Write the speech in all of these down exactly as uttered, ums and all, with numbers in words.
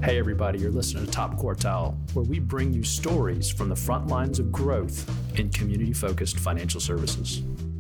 Hey everybody, you're listening to Top Quartile, where we bring you stories from the front lines of growth in community-focused financial services.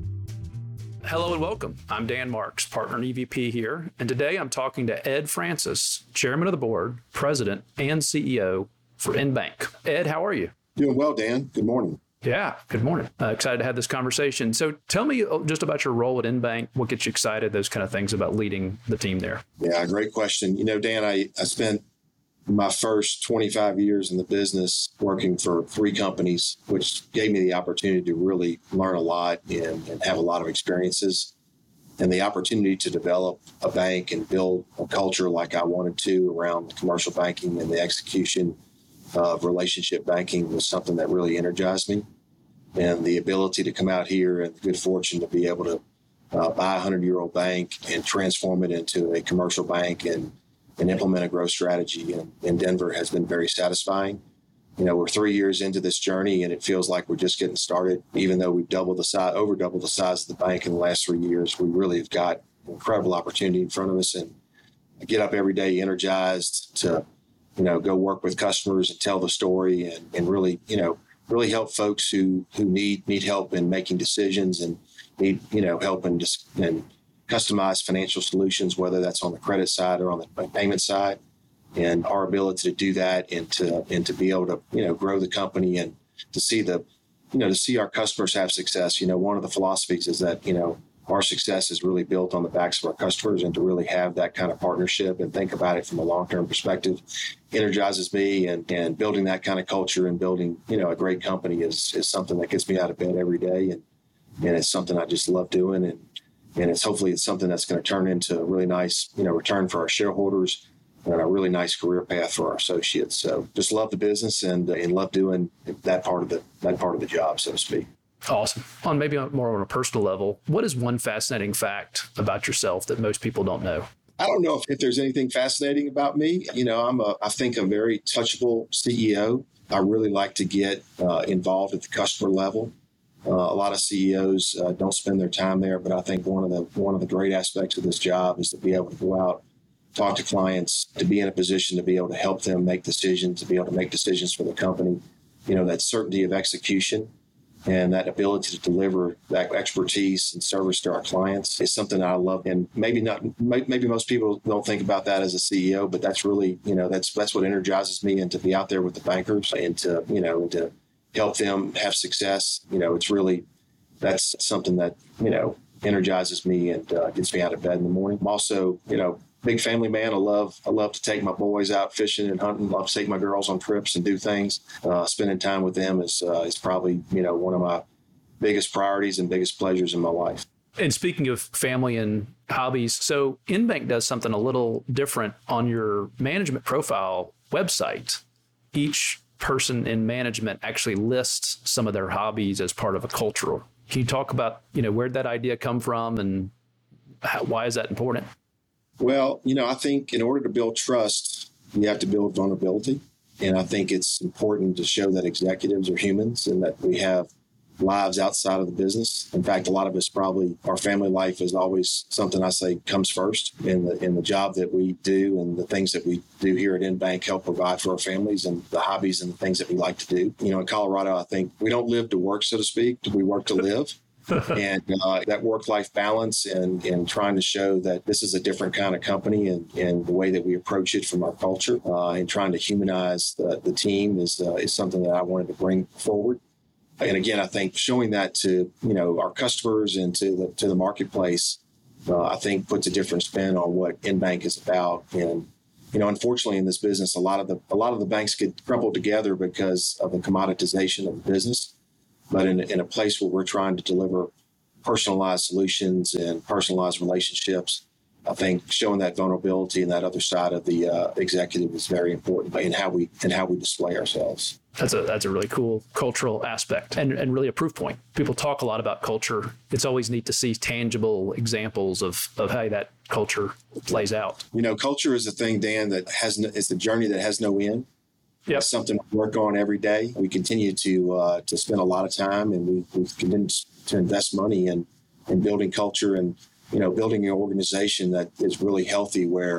Hello and welcome. I'm Dan Marks, partner and E V P here, and today I'm talking to Ed Francis, Chairman of the Board, President, and C E O for InBank. Ed, how are you? Doing well, Dan. Good morning. Yeah, good morning. Uh, excited to have this conversation. So tell me just about your role at InBank, what gets you excited, those kind of things about leading the team there. Yeah, great question. You know, Dan, I, I spent my first twenty-five years in the business working for three companies, which gave me the opportunity to really learn a lot and, and have a lot of experiences, and the opportunity to develop a bank and build a culture like I wanted to around commercial banking and the execution of relationship banking was something that really energized me. And the ability to come out here and the good fortune to be able to uh, buy a hundred-year-old bank and transform it into a commercial bank and and implement a growth strategy in, in Denver has been very satisfying. You know, we're three years into this journey and it feels like we're just getting started. Even though we've doubled the size, over doubled the size of the bank in the last three years, we really have got incredible opportunity in front of us. And I get up every day energized to, you know, go work with customers and tell the story and, and really, you know, really help folks who, who need, need help in making decisions and need, you know, help in just, and customized financial solutions, whether that's on the credit side or on the payment side, and our ability to do that and to and to be able to, you know, grow the company and to see the, you know, to see our customers have success. You know, one of the philosophies is that, you know, our success is really built on the backs of our customers, and to really have that kind of partnership and think about it from a long-term perspective energizes me, and, and building that kind of culture and building, you know, a great company is, is something that gets me out of bed every day. And, and it's something I just love doing. And, And it's hopefully it's something that's going to turn into a really nice, you know, return for our shareholders and a really nice career path for our associates. So just love the business and, and love doing that part of the that part of the job, so to speak. Awesome. On maybe more on a personal level, what is one fascinating fact about yourself that most people don't know? I don't know if, if there's anything fascinating about me. You know, I'm a I think a very touchable C E O. I really like to get uh, involved at the customer level. Uh, a lot of C E Os uh, don't spend their time there, but I think one of the one of the great aspects of this job is to be able to go out, talk to clients, to be in a position to be able to help them make decisions, to be able to make decisions for the company. You know, that certainty of execution and that ability to deliver that expertise and service to our clients is something that I love. And maybe not, maybe most people don't think about that as a C E O, but that's really, you know, that's that's what energizes me, and to be out there with the bankers and to, you know, and to help them have success. You know, it's really, that's something that, you know, energizes me and uh, gets me out of bed in the morning. I'm also, you know, big family man. I love, I love to take my boys out fishing and hunting. Love to take my girls on trips and do things. Uh, spending time with them is, uh, is probably, you know, one of my biggest priorities and biggest pleasures in my life. And speaking of family and hobbies, so InBank does something a little different on your management profile website. Each person in management actually lists some of their hobbies as part of a cultural. Can you talk about, you know, where'd that idea come from and how, why is that important? Well, you know, I think in order to build trust, you have to build vulnerability. And I think it's important to show that executives are humans and that we have lives outside of the business. In fact, a lot of us probably, our family life is always something I say comes first in the in the job that we do, and the things that we do here at InBank help provide for our families, and the hobbies and the things that we like to do. You know, in Colorado, I think we don't live to work, so to speak. We work to live. And uh, that work-life balance and, and trying to show that this is a different kind of company, and, and the way that we approach it from our culture uh, and trying to humanize the, the team is uh, is something that I wanted to bring forward. And again, I think showing that to, you know, our customers and to the to the marketplace, uh, I think puts a different spin on what InBank is about. And, you know, unfortunately in this business, a lot of the a lot of the banks get crumpled together because of the commoditization of the business. But in, in a place where we're trying to deliver personalized solutions and personalized relationships, I think showing that vulnerability and that other side of the uh, executive is very important in how we in how we display ourselves. That's a that's a really cool cultural aspect and, and really a proof point. People talk a lot about culture. It's always neat to see tangible examples of, of how that culture plays out. You know, culture is a thing, Dan, that has no, it's a journey that has no end. Yep. It's something we work on every day. We continue to uh, to spend a lot of time, and we, we've continued to invest money in, in building culture and, you know, building an organization that is really healthy, where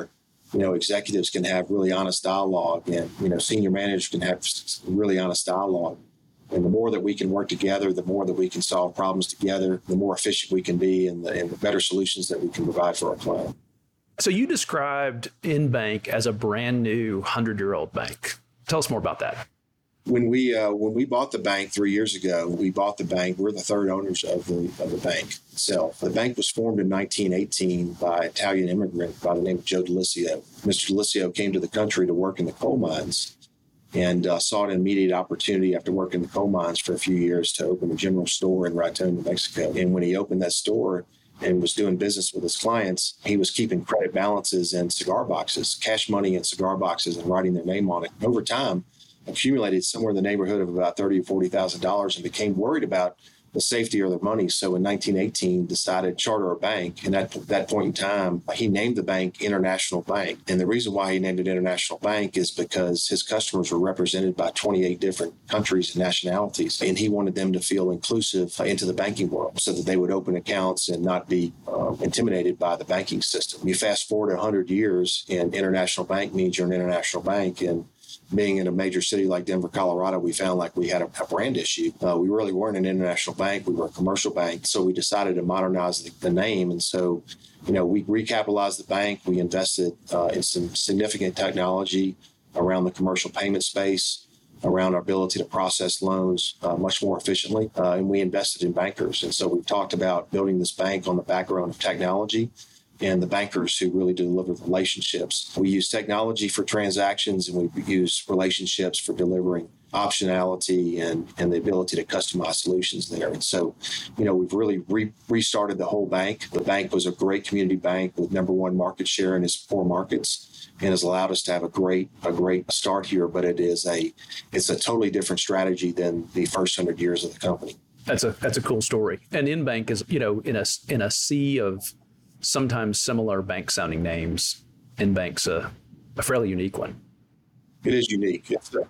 you know, executives can have really honest dialogue, and, you know, senior managers can have really honest dialogue. And the more that we can work together, the more that we can solve problems together, the more efficient we can be, and the, and the better solutions that we can provide for our client. So you described InBank as a brand new hundred-year-old bank. Tell us more about that. When we uh, when we bought the bank three years ago, we bought the bank. We're the third owners of the of the bank itself. The bank was formed in nineteen eighteen by an Italian immigrant by the name of Joe Delisio. Mister Delisio came to the country to work in the coal mines, and uh, saw an immediate opportunity after working in the coal mines for a few years to open a general store in Raton, New Mexico. And when he opened that store and was doing business with his clients, he was keeping credit balances in cigar boxes, cash money in cigar boxes, and writing their name on it. Over time, accumulated somewhere in the neighborhood of about thirty thousand dollars or forty thousand dollars, and became worried about the safety of their money. So in nineteen eighteen, decided to charter a bank. And at that point in time, he named the bank International Bank. And the reason why he named it International Bank is because his customers were represented by twenty-eight different countries and nationalities. And he wanted them to feel inclusive into the banking world so that they would open accounts and not be um, intimidated by the banking system. You fast forward one hundred years, and International Bank means you're an international bank. And being in a major city like Denver, Colorado, we found like we had a, a brand issue. Uh, we really weren't an international bank. We were a commercial bank. So we decided to modernize the, the name. And so, you know, we recapitalized the bank. We invested uh, in some significant technology around the commercial payment space, around our ability to process loans uh, much more efficiently. Uh, and we invested in bankers. And so we've talked about building this bank on the background of technology and the bankers who really deliver relationships. We use technology for transactions, and we use relationships for delivering optionality and, and the ability to customize solutions there. And so, you know, we've really re- restarted the whole bank. The bank was a great community bank with number one market share in its core markets, and has allowed us to have a great a great start here. But it is a it's a totally different strategy than the first hundred years of the company. That's a that's a cool story. And InBank is, you know, in a in a sea of sometimes similar bank sounding names, InBank's a, a fairly unique one. It is unique. It's a,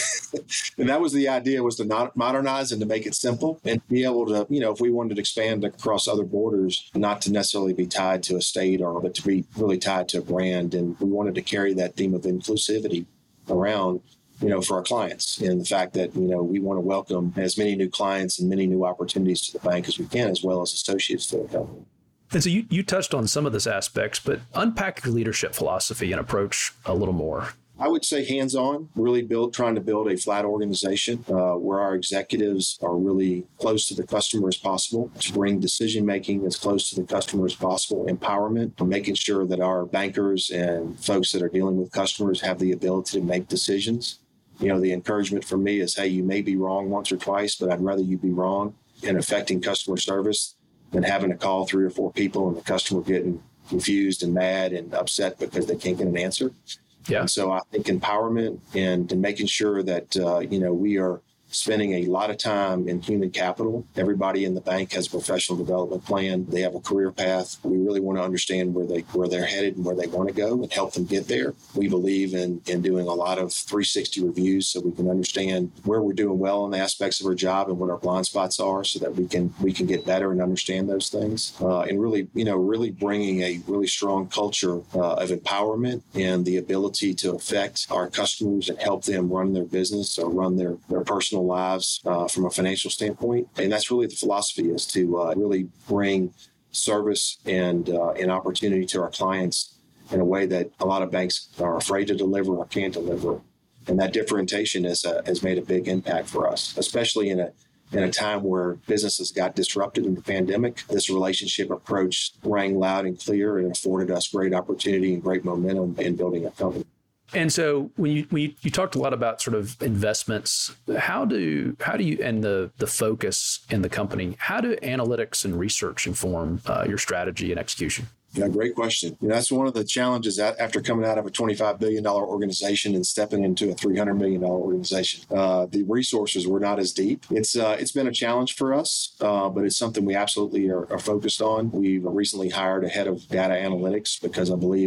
and that was the idea, was to not modernize and to make it simple and be able to, you know, if we wanted to expand across other borders, not to necessarily be tied to a state, or but to be really tied to a brand. And we wanted to carry that theme of inclusivity around, you know, for our clients, and the fact that, you know, we want to welcome as many new clients and many new opportunities to the bank as we can, as well as associates to the company. And so you, you touched on some of this aspects, but unpack your leadership philosophy and approach a little more. I would say hands-on, really build, trying to build a flat organization uh, where our executives are really close to the customer as possible, to bring decision-making as close to the customer as possible, empowerment, making sure that our bankers and folks that are dealing with customers have the ability to make decisions. You know, the encouragement from me is, hey, you may be wrong once or twice, but I'd rather you be wrong in affecting customer service than having to call three or four people and the customer getting confused and mad and upset because they can't get an answer. Yeah. And so I think empowerment and, and making sure that, uh, you know, we are spending a lot of time in human capital. Everybody in the bank has a professional development plan. They have a career path. We really want to understand where they where they're headed and where they want to go and help them get there. We believe in in doing a lot of three sixty reviews so we can understand where we're doing well in the aspects of our job and what our blind spots are, so that we can we can get better and understand those things. Uh, and really, you know, really bringing a really strong culture uh, of empowerment and the ability to affect our customers and help them run their business or run their, their personal lives uh, from a financial standpoint. And that's really the philosophy, is to uh, really bring service and uh, an opportunity to our clients in a way that a lot of banks are afraid to deliver or can't deliver. And that differentiation is, uh, has made a big impact for us, especially in a in a time where businesses got disrupted in the pandemic. This relationship approach rang loud and clear and afforded us great opportunity and great momentum in building a company. And so when you, when you you talked a lot about sort of investments, how do how do you and the the focus in the company, how do analytics and research inform uh, your strategy and execution? Yeah, great question. You know, that's one of the challenges after coming out of a twenty-five billion dollars organization and stepping into a three hundred million dollars organization. Uh, the resources were not as deep. It's uh, it's been a challenge for us, uh, but it's something we absolutely are, are focused on. We've recently hired a head of data analytics because I believe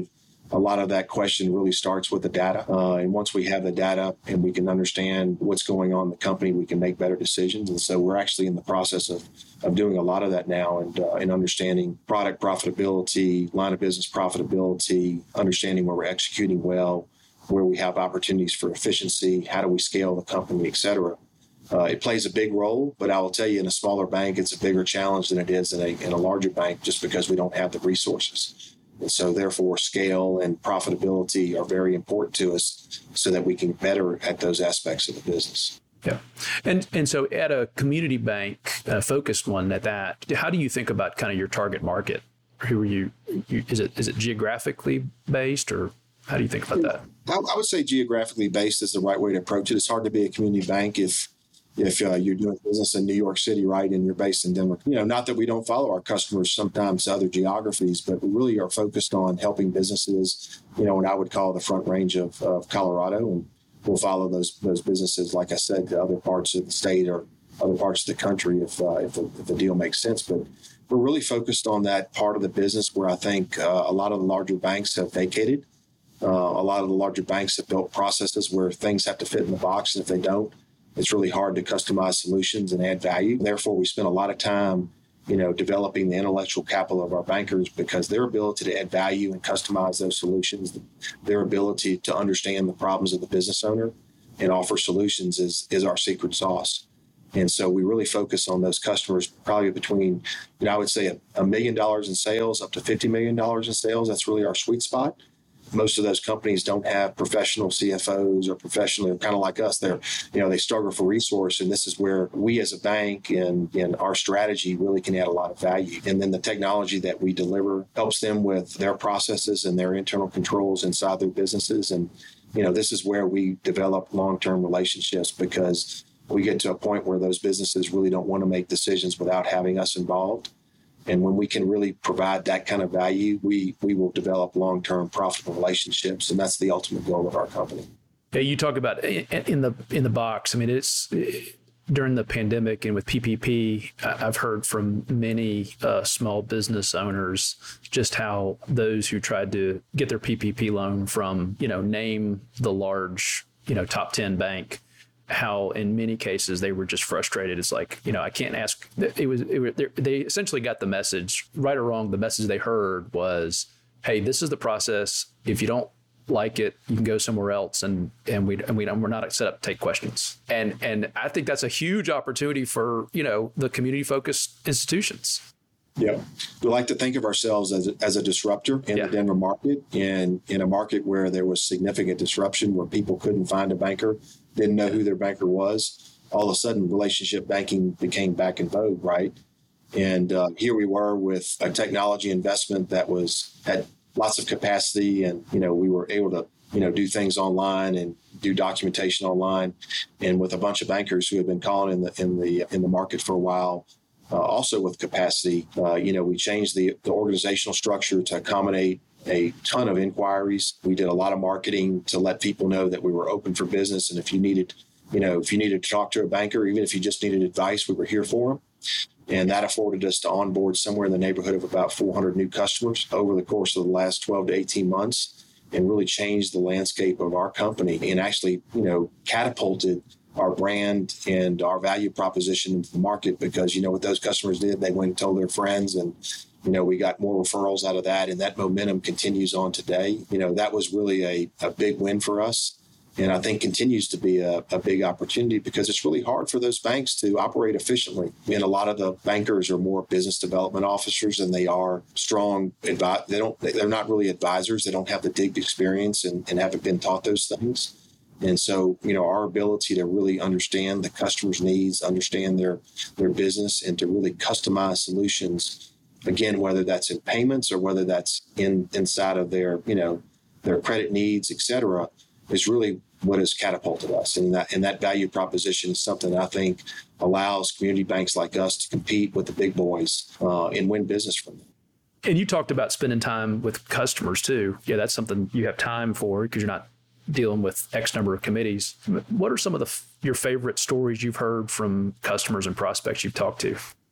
a lot of that question really starts with the data. Uh, and once we have the data and we can understand what's going on in the company, we can make better decisions. And so we're actually in the process of, of doing a lot of that now and, uh, and understanding product profitability, line of business profitability, understanding where we're executing well, where we have opportunities for efficiency, how do we scale the company, et cetera. Uh, it plays a big role, but I will tell you in a smaller bank, it's a bigger challenge than it is in a, in a larger bank just because we don't have the resources. And so therefore, scale and profitability are very important to us so that we can get better at those aspects of the business. Yeah. And and so at a community bank, a focused one at that, how do you think about kind of your target market? Who are you, you is it is it geographically based, or how do you think about that? I, I would say geographically based is the right way to approach it. It's hard to be a community bank if if uh, you're doing business in New York City, right, and you're based in Denver. You know, not that we don't follow our customers sometimes to other geographies, but we really are focused on helping businesses, you know, what I would call the front range of, of Colorado. And we'll follow those those businesses, like I said, to other parts of the state or other parts of the country if, uh, if, the, if the deal makes sense. But we're really focused on that part of the business where I think uh, a lot of the larger banks have vacated. Uh, a lot of the larger banks have built processes where things have to fit in the box, and if they don't, it's really hard to customize solutions and add value. Therefore, we spend a lot of time, you know, developing the intellectual capital of our bankers because their ability to add value and customize those solutions, their ability to understand the problems of the business owner and offer solutions is, is our secret sauce. And so we really focus on those customers probably between, you know, I would say a, a million dollars in sales up to fifty million dollars in sales. That's really our sweet spot. Most of those companies don't have professional C F Os or professional, kind of like us. They're, you know, they struggle for resource. And this is where we as a bank and, and our strategy really can add a lot of value. And then the technology that we deliver helps them with their processes and their internal controls inside their businesses. And, you know, this is where we develop long-term relationships because we get to a point where those businesses really don't want to make decisions without having us involved. And when we can really provide that kind of value, we we will develop long-term profitable relationships. And that's the ultimate goal of our company. Yeah, you talk about in the in the box. I mean, it's during the pandemic and with P P P, I've heard from many uh, small business owners just how those who tried to get their P P P loan from, you know, name the large, you know, top ten bank, how in many cases they were just frustrated. It's like, you know, I can't ask. It was, it was they essentially got the message, right or wrong. The message they heard was, hey, this is the process. If you don't like it, you can go somewhere else. And and we and we we're not set up to take questions. And and I think that's a huge opportunity for, you know, the community focused institutions. Yeah, we like to think of ourselves as a, as a disruptor in yeah. the Denver market, and in a market where there was significant disruption, where people couldn't find a banker, didn't know who their banker was. All of a sudden, relationship banking became back in vogue, right? And uh, here we were with a technology investment that was had lots of capacity, and you know we were able to you know do things online and do documentation online, and with a bunch of bankers who had been calling in the in the in the market for a while. Uh, also with capacity, uh, you know, we changed the, the organizational structure to accommodate a ton of inquiries. We did a lot of marketing to let people know that we were open for business. And if you needed, you know, if you needed to talk to a banker, even if you just needed advice, we were here for them. And that afforded us to onboard somewhere in the neighborhood of about four hundred new customers over the course of the last twelve to eighteen months and really changed the landscape of our company and actually, you know, catapulted our brand and our value proposition into the market because, you know, what those customers did, they went and told their friends and, you know, we got more referrals out of that and that momentum continues on today. You know, that was really a, a big win for us. And I think continues to be a, a big opportunity because it's really hard for those banks to operate efficiently. And a lot of the bankers are more business development officers than they are strong advi- They don't, they're not really advisors. They don't have the deep experience and, and haven't been taught those things. And so, you know, our ability to really understand the customer's needs, understand their their business, and to really customize solutions, again, whether that's in payments or whether that's in inside of their, you know, their credit needs, et cetera, is really what has catapulted us. And that and that value proposition is something that I think allows community banks like us to compete with the big boys uh, and win business from them. And you talked about spending time with customers too. Yeah, that's something you have time for because you're not dealing with X number of committees. What are some of the your favorite stories you've heard from customers and prospects you've talked to?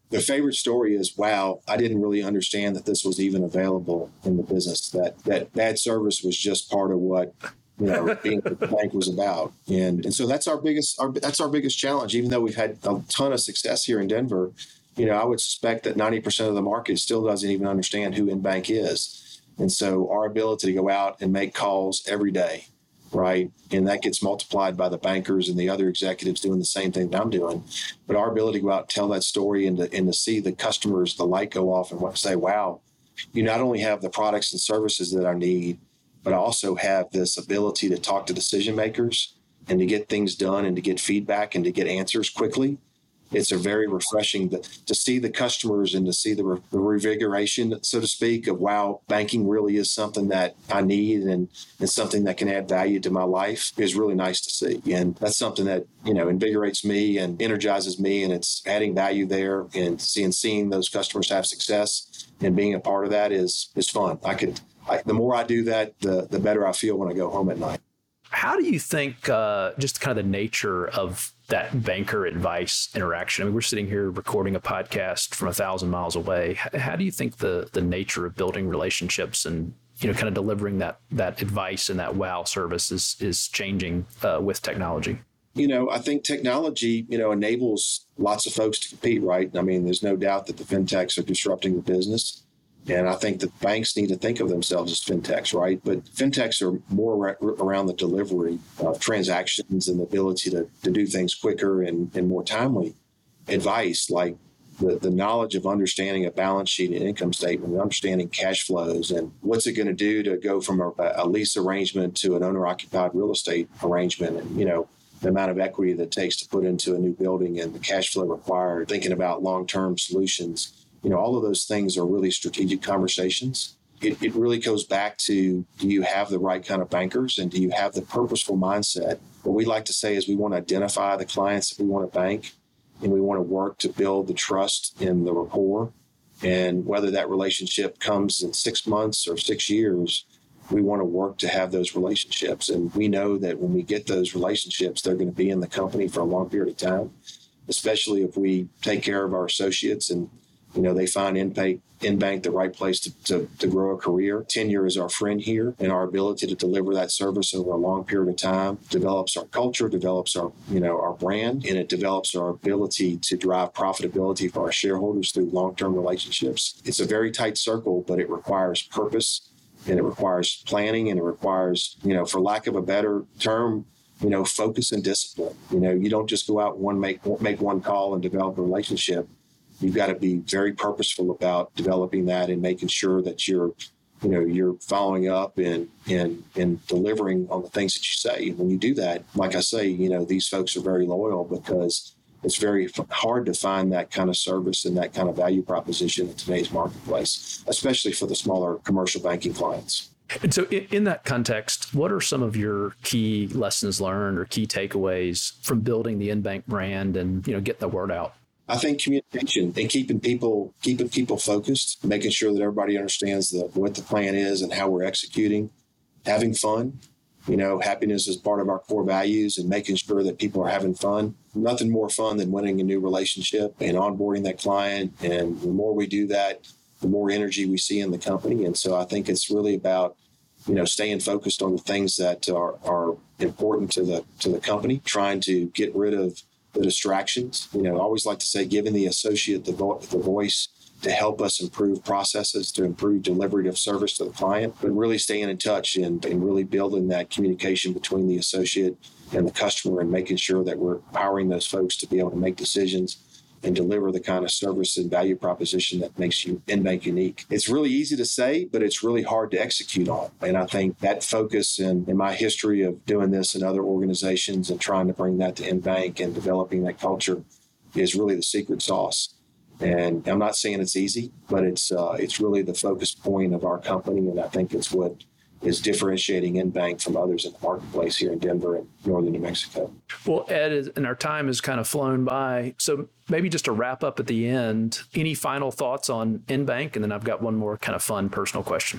The favorite story is, wow, I didn't really understand that this was even available in the business, that that bad service was just part of what, you know, being a bank was about. And and so that's our biggest, our, that's our biggest challenge. Even though we've had a ton of success here in Denver, you know, I would suspect that ninety percent of the market still doesn't even understand who InBank is. And so our ability to go out and make calls every day, right? And that gets multiplied by the bankers and the other executives doing the same thing that I'm doing. But our ability to go out and tell that story and to, and to see the customers, the light go off and say, wow, you not only have the products and services that I need, but I also have this ability to talk to decision makers and to get things done and to get feedback and to get answers quickly. It's a very refreshing to, to see the customers and to see the, re, the revigoration, so to speak, of, wow, banking really is something that I need and, and something that can add value to my life is really nice to see. And that's something that, you know, invigorates me and energizes me, and it's adding value there, and seeing, seeing those customers have success and being a part of that is, is fun. I could, I, the more I do that, the, the better I feel when I go home at night. How do you think uh, just kind of the nature of that banker advice interaction? I mean, we're sitting here recording a podcast from a thousand miles away. How do you think the the nature of building relationships and, you know, kind of delivering that that advice and that wow service is is changing uh, with technology? You know, I think technology, you know, enables lots of folks to compete, right? I mean, there's no doubt that the fintechs are disrupting the business. And I think that banks need to think of themselves as fintechs, right? But fintechs are more ra- around the delivery of transactions and the ability to, to do things quicker and, and more timely. Advice, like the, the knowledge of understanding a balance sheet and income statement, and understanding cash flows, and what's it going to do to go from a, a lease arrangement to an owner-occupied real estate arrangement, and, you know, the amount of equity that it takes to put into a new building and the cash flow required, thinking about long-term solutions. You know, all of those things are really strategic conversations. It, it really goes back to, do you have the right kind of bankers, and do you have the purposeful mindset? What we like to say is we want to identify the clients that we want to bank, and we want to work to build the trust and the rapport. And whether that relationship comes in six months or six years, we want to work to have those relationships. And we know that when we get those relationships, they're going to be in the company for a long period of time, especially if we take care of our associates and, you know, they find InBank, InBank the right place to, to, to grow a career. Tenure is our friend here, and our ability to deliver that service over a long period of time develops our culture, develops our, you know, our brand, and it develops our ability to drive profitability for our shareholders through long-term relationships. It's a very tight circle, but it requires purpose, and it requires planning, and it requires, you know, for lack of a better term, you know, focus and discipline. You know, you don't just go out and one make make one call and develop a relationship. You've got to be very purposeful about developing that and making sure that you're, you know, you're following up and and and delivering on the things that you say. When you do that, like I say, you know, these folks are very loyal because it's very hard to find that kind of service and that kind of value proposition in today's marketplace, especially for the smaller commercial banking clients. And so in, in that context, what are some of your key lessons learned or key takeaways from building the InBank brand and, you know, getting the word out? I think communication and keeping people keeping people focused, making sure that everybody understands the, what the plan is and how we're executing, having fun. You know, happiness is part of our core values, and making sure that people are having fun. Nothing more fun than winning a new relationship and onboarding that client. And the more we do that, the more energy we see in the company. And so I think it's really about, you know, staying focused on the things that are, are important to the to the company, trying to get rid of the distractions. You know, I always like to say, giving the associate the, vo- the voice to help us improve processes, to improve delivery of service to the client, but really staying in touch and, and really building that communication between the associate and the customer, and making sure that we're empowering those folks to be able to make decisions and deliver the kind of service and value proposition that makes you InBank unique. It's really easy to say, but it's really hard to execute on. And I think that focus and in, in my history of doing this in other organizations and trying to bring that to InBank and developing that culture is really the secret sauce. And I'm not saying it's easy, but it's uh, it's really the focus point of our company. And I think it's what is differentiating InBank from others in the marketplace here in Denver and northern New Mexico. Well, Ed, and our time has kind of flown by. So maybe just to wrap up at the end, any final thoughts on InBank? And then I've got one more kind of fun personal question.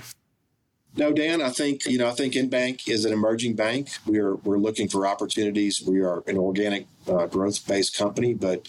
No, Dan, I think, you know, I think InBank is an emerging bank. We are, we're looking for opportunities. We are an organic uh, growth-based company, but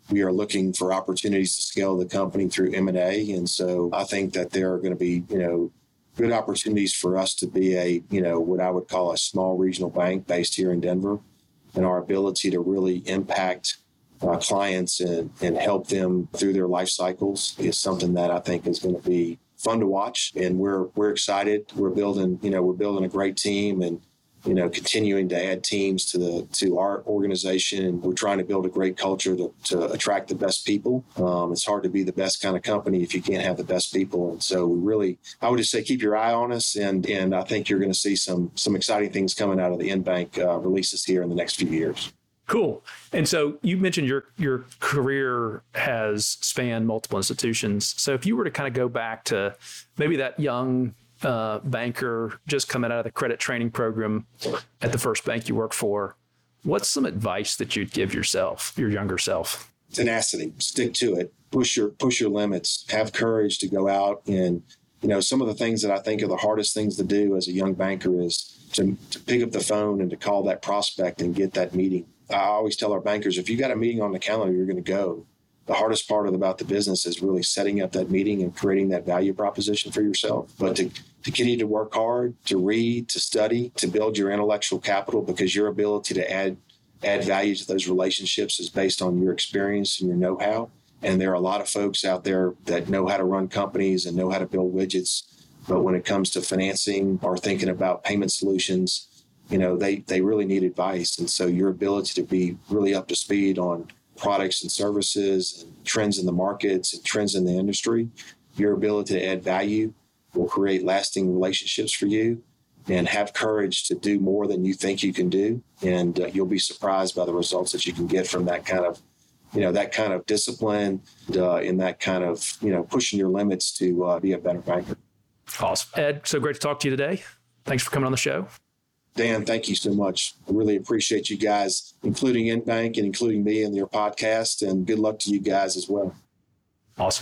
We are looking for opportunities to scale the company through M and A. And so I think that there are going to be, you know, good opportunities for us to be a, you know, what I would call a small regional bank based here in Denver. And our ability to really impact uh, clients and, and help them through their life cycles is something that I think is going to be fun to watch. And we're we're excited. We're building, you know, we're building a great team and, you know, continuing to add teams to the to our organization. And we're trying to build a great culture to, to attract the best people. Um, it's hard to be the best kind of company if you can't have the best people. And so we really, I would just say, keep your eye on us. And and I think you're going to see some some exciting things coming out of the InBank uh, releases here in the next few years. Cool. And so you mentioned your your career has spanned multiple institutions. So if you were to kind of go back to maybe that young uh, banker just coming out of the credit training program at the first bank you worked for, what's some advice that you'd give yourself, your younger self? Tenacity, stick to it, push your push your limits, have courage to go out. And, you know, some of the things that I think are the hardest things to do as a young banker is to, to pick up the phone and to call that prospect and get that meeting. I always tell our bankers, if you got a meeting on the calendar, you're going to go. The hardest part of, about the business is really setting up that meeting and creating that value proposition for yourself. But to, to continue to work hard, to read, to study, to build your intellectual capital, because your ability to add add value to those relationships is based on your experience and your know-how. And there are a lot of folks out there that know how to run companies and know how to build widgets. But when it comes to financing or thinking about payment solutions, you know, they, they really need advice. And so your ability to be really up to speed on products and services and trends in the markets and trends in the industry, your ability to add value will create lasting relationships for you, and have courage to do more than you think you can do. And uh, you'll be surprised by the results that you can get from that kind of, you know, that kind of discipline uh, and that kind of, you know, pushing your limits to uh, be a better banker. Awesome. Ed, so great to talk to you today. Thanks for coming on the show. Dan, thank you so much. I really appreciate you guys, including InBank and including me in your podcast, and good luck to you guys as well. Awesome.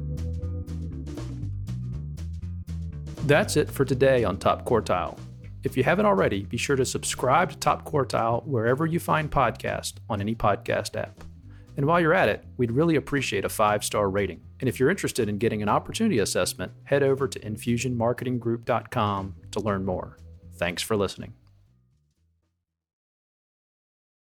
That's it for today on Top Quartile. If you haven't already, be sure to subscribe to Top Quartile wherever you find podcasts on any podcast app. And while you're at it, we'd really appreciate a five-star rating. And if you're interested in getting an opportunity assessment, head over to infusion marketing group dot com to learn more. Thanks for listening.